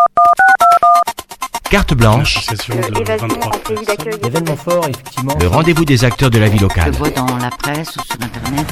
Carte blanche, Événement fort, effectivement. le rendez-vous des acteurs de la vie locale. Je vois dans la presse ou sur Internet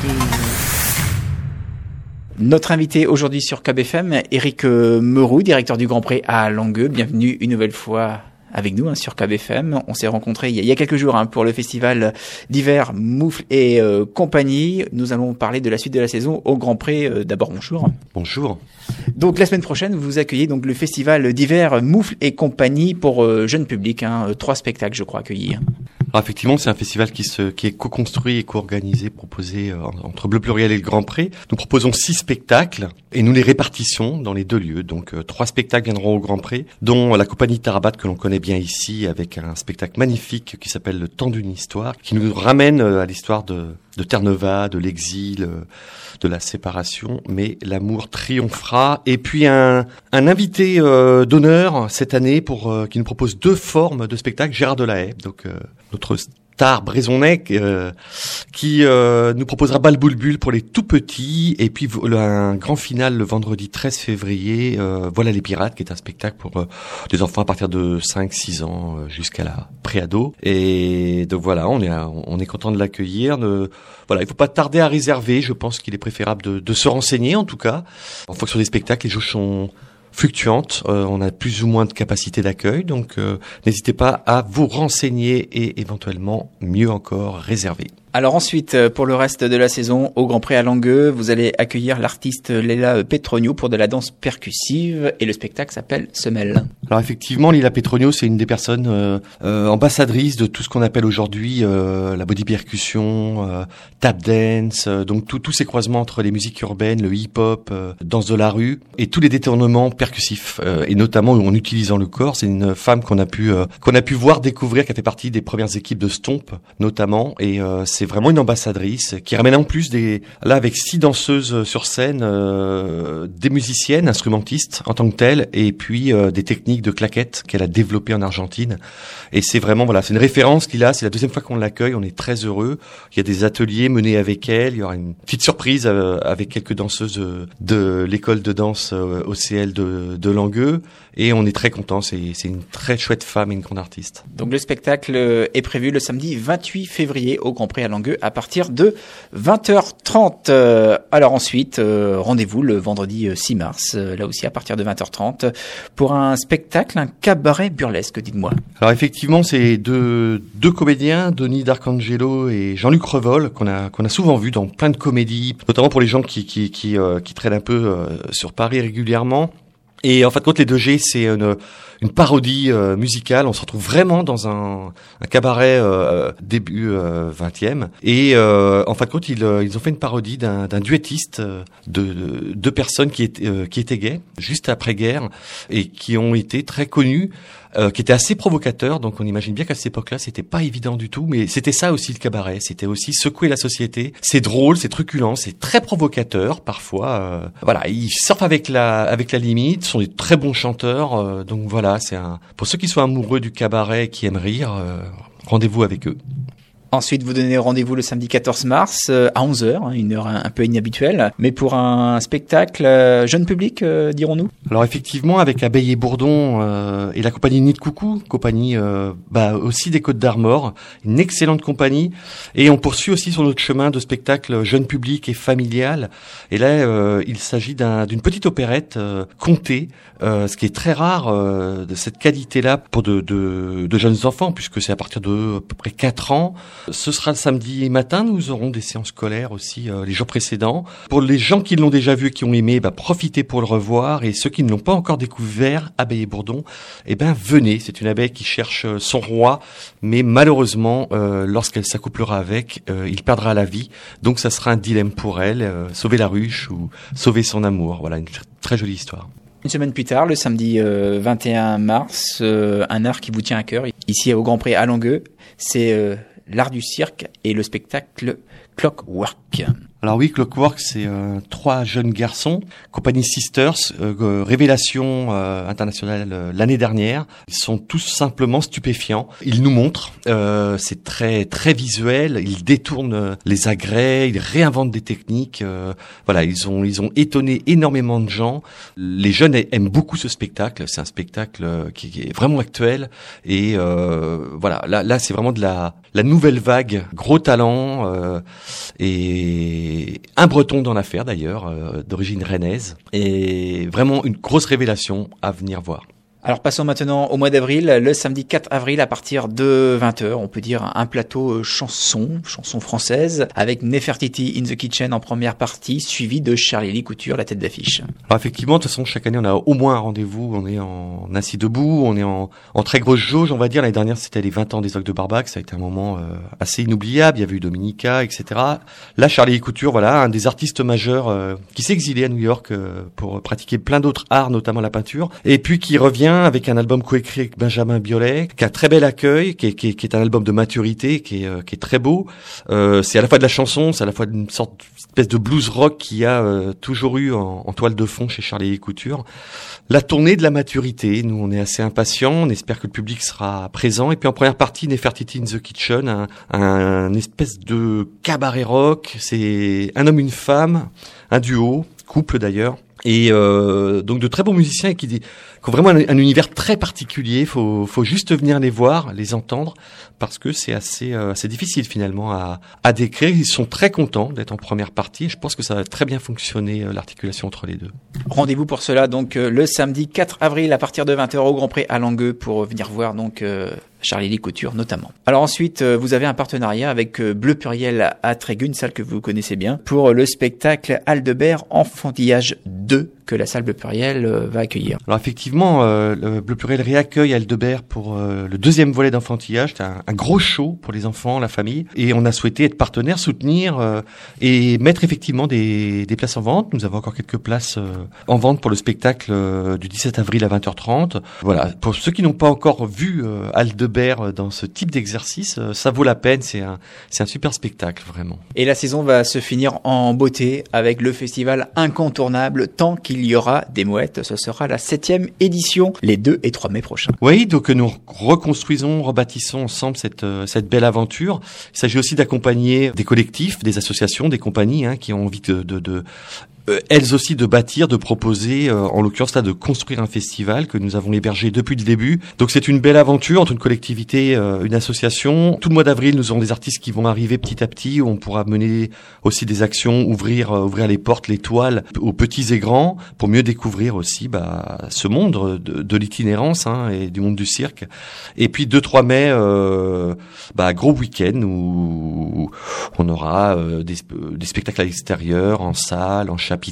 Notre invité aujourd'hui sur KBFM, Éric Meroux, directeur du Grand Prix à Langueux. Bienvenue une nouvelle fois avec nous sur KBFM. On s'est rencontrés il y a quelques jours pour le festival d'hiver Moufle et compagnie. Nous allons parler de la suite de la saison au Grand Prix. D'abord, bonjour. Bonjour. Donc la semaine prochaine, vous accueillez donc le festival d'hiver Moufle et compagnie pour jeune public. 3 spectacles, je crois, accueillis. Alors effectivement, c'est un festival qui est co-construit et co-organisé, proposé entre Bleu Pluriel et le Grand Prix. Nous proposons 6 spectacles et nous les répartissons dans les 2 lieux. Donc 3 spectacles viendront au Grand Prix, dont la compagnie Tarabat que l'on connaît bien ici, avec un spectacle magnifique qui s'appelle Le Temps d'une histoire, qui nous ramène à l'histoire de Terre-Neuve, de l'exil, de la séparation, mais l'amour triomphera. Et puis un invité d'honneur cette année qui nous propose 2 formes de spectacle, Gérard Delahaye, donc notre star brézonnais, qui nous proposera Balboulbul pour les tout petits, et puis un grand final le vendredi 13 février, Voilà les pirates, qui est un spectacle pour des enfants à partir de 5-6 ans jusqu'à la préado. Et donc voilà, on est content de l'accueillir. Voilà, il faut pas tarder à réserver. Je pense qu'il est préférable de se renseigner, en tout cas. En fonction des spectacles, les jauges sont fluctuantes. On a plus ou moins de capacité d'accueil, donc n'hésitez pas à vous renseigner et éventuellement, mieux encore, réserver. Alors ensuite, pour le reste de la saison, au Grand Prix à Langueux, vous allez accueillir l'artiste Léla Petronio pour de la danse percussive et le spectacle s'appelle Semelle. Alors effectivement, Léla Petronio, c'est une des personnes ambassadrices de tout ce qu'on appelle aujourd'hui la body percussion, tap dance, donc tous ces croisements entre les musiques urbaines, le hip-hop, danse de la rue et tous les détournements percussifs et notamment en utilisant le corps. C'est une femme qu'on a pu voir découvrir, qui a fait partie des premières équipes de Stomp notamment, et c'est vraiment une ambassadrice qui ramène en plus là avec 6 danseuses sur scène, des musiciennes, instrumentistes en tant que telles, et puis des techniques de claquettes qu'elle a développées en Argentine. Et c'est vraiment, voilà, c'est une référence qu'il a. C'est la 2e fois qu'on l'accueille. On est très heureux. Il y a des ateliers menés avec elle. Il y aura une petite surprise avec quelques danseuses de l'école de danse OCL de Langueux. Et on est très contents. C'est une très chouette femme et une grande artiste. Donc le spectacle est prévu le samedi 28 février au Grand Prix à Langueux à partir de 20h30. Alors ensuite, rendez-vous le vendredi 6 mars, là aussi à partir de 20h30, pour un spectacle, un cabaret burlesque, dites-moi. Alors effectivement, c'est deux comédiens, Denis D'Arcangelo et Jean-Luc Revol, qu'on a souvent vu dans plein de comédies, notamment pour les gens qui traînent un peu sur Paris régulièrement. Et en fin de compte, les 2G, c'est une parodie musicale. On se retrouve vraiment dans un cabaret début 20e. Et en fin de compte, ils ont fait une parodie d'un duettiste de 2 personnes qui étaient gays juste après-guerre et qui ont été très connus, qui étaient assez provocateurs. Donc on imagine bien qu'à cette époque-là, c'était pas évident du tout. Mais c'était ça aussi le cabaret. C'était aussi secouer la société. C'est drôle, c'est truculent, c'est très provocateur parfois. Voilà, ils surfent avec la limite. Ce sont des très bons chanteurs. Donc voilà, pour ceux qui sont amoureux du cabaret et qui aiment rire, rendez-vous avec eux. Ensuite, vous donnez rendez-vous le samedi 14 mars à 11h, une heure un peu inhabituelle, mais pour un spectacle jeune public, dirons-nous. Alors effectivement, avec Abeille et Bourdon et la compagnie Nid de Coucou, compagnie aussi des Côtes d'Armor, une excellente compagnie, et on poursuit aussi sur notre chemin de spectacle jeune public et familial. Et là, il s'agit d'une petite opérette contée, ce qui est très rare de cette qualité-là pour de jeunes enfants, puisque c'est à partir de à peu près 4 ans. Ce sera le samedi matin, nous aurons des séances scolaires aussi les jours précédents. Pour les gens qui l'ont déjà vu et qui ont aimé, profitez pour le revoir. Et ceux qui ne l'ont pas encore découvert, Abeille et Bourdon, venez. C'est une abeille qui cherche son roi, mais malheureusement, lorsqu'elle s'accouplera avec, il perdra la vie. Donc ça sera un dilemme pour elle, sauver la ruche ou sauver son amour. Voilà, une très jolie histoire. Une semaine plus tard, le samedi 21 mars, un art qui vous tient à cœur, ici au Grand Prix à Langueux, c'est l'art du cirque et le spectacle Clockwork. Alors oui, Clockwork, c'est 3 jeunes garçons, compagnie Sisters, révélation internationale l'année dernière. Ils sont tous simplement stupéfiants. Ils nous montrent, c'est très très visuel. Ils détournent les agrès, ils réinventent des techniques. Voilà, ils ont étonné énormément de gens. Les jeunes aiment beaucoup ce spectacle. C'est un spectacle qui est vraiment actuel. Et voilà, là c'est vraiment de la nouvelle vague, gros talent et un Breton dans l'affaire d'ailleurs, d'origine rennaise, et vraiment une grosse révélation à venir voir. Alors passons maintenant au mois d'avril, le samedi 4 avril à partir de 20h, on peut dire un plateau chanson française, avec Nefertiti in the Kitchen en première partie, suivi de Charlie Couture, la tête d'affiche. Alors effectivement, de toute façon, chaque année on a au moins un rendez-vous, on est en assis debout, on est en très grosse jauge, on va dire. L'année dernière c'était les 20 ans des Ogres de Barbac, ça a été un moment assez inoubliable, il y avait eu Dominica, etc. Là, Charlie Couture, voilà, un des artistes majeurs qui s'est exilé à New York pour pratiquer plein d'autres arts, notamment la peinture, et puis qui revient avec un album coécrit avec Benjamin Biolay, qui a un très bel accueil, qui est un album de maturité, qui est très beau. C'est à la fois de la chanson, c'est à la fois une espèce de blues rock qu'il y a toujours eu en toile de fond chez Charlie Couture. La tournée de la maturité, nous on est assez impatients, on espère que le public sera présent. Et puis en première partie, Nefertiti in the Kitchen, un espèce de cabaret rock. C'est un homme, une femme, un duo, couple d'ailleurs. Et donc de très bons musiciens qui ont vraiment un univers très particulier. Faut juste venir les voir, les entendre, parce que c'est assez difficile finalement à décrire. Ils sont très contents d'être en première partie. Et je pense que ça va très bien fonctionner l'articulation entre les deux. Rendez-vous pour cela donc le samedi 4 avril à partir de 20h au Grand Pré à Langueux pour venir voir donc Charlie Couture notamment. Alors ensuite, vous avez un partenariat avec Bleu Pluriel à Trégueux, une salle que vous connaissez bien, pour le spectacle Aldebert Enfantillage 2 que la salle Bleu Pluriel va accueillir. Alors effectivement, le Bleu Pluriel réaccueille Aldebert pour le deuxième volet d'Enfantillage. C'est un gros show pour les enfants, la famille, et on a souhaité être partenaire, soutenir et mettre effectivement des places en vente. Nous avons encore quelques places en vente pour le spectacle du 17 avril à 20h30. Voilà, pour ceux qui n'ont pas encore vu Aldebert dans ce type d'exercice, ça vaut la peine, c'est un super spectacle vraiment. Et la saison va se finir en beauté avec le festival incontournable tant qu'il y aura des mouettes. Ce sera la 7e édition les 2 et 3 mai prochains. Oui, donc nous reconstruisons, rebâtissons ensemble cette belle aventure. Il s'agit aussi d'accompagner des collectifs, des associations, des compagnies qui ont envie elles aussi de bâtir, de proposer, en l'occurrence là, de construire un festival que nous avons hébergé depuis le début. Donc c'est une belle aventure entre une collectivité, une association. Tout le mois d'avril, nous aurons des artistes qui vont arriver petit à petit, où on pourra mener aussi des actions, ouvrir les portes, les toiles aux petits et grands, pour mieux découvrir aussi ce monde de l'itinérance et du monde du cirque. Et puis 2-3 mai, gros week-end où on aura des spectacles à l'extérieur, en salle, en chapiteau.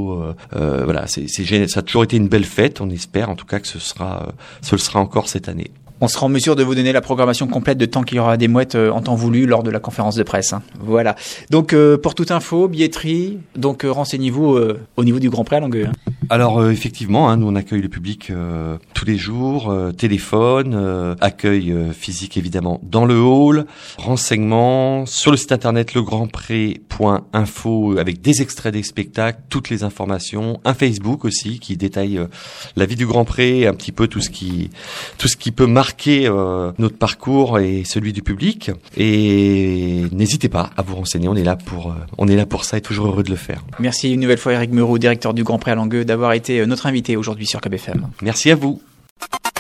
Voilà, ça a toujours été une belle fête. On espère en tout cas que ce le sera encore cette année. On sera en mesure de vous donner la programmation complète de tant qu'il y aura des mouettes en temps voulu lors de la conférence de presse. Voilà. Donc pour toute info, billetterie, donc renseignez-vous au niveau du Grand Pré à Langueux. Alors effectivement, nous on accueille le public tous les jours, téléphone, accueil physique évidemment dans le hall, renseignements sur le site internet legrandpré.info avec des extraits des spectacles, toutes les informations, un Facebook aussi qui détaille la vie du Grand Pré, un petit peu tout ce qui peut marquer notre parcours et celui du public. Et n'hésitez pas à vous renseigner, on est là pour ça et toujours heureux de le faire. Merci une nouvelle fois Éric Meroux, directeur du Grand Pré à Langueux, d'avoir été notre invité aujourd'hui sur KBFM. Merci à vous.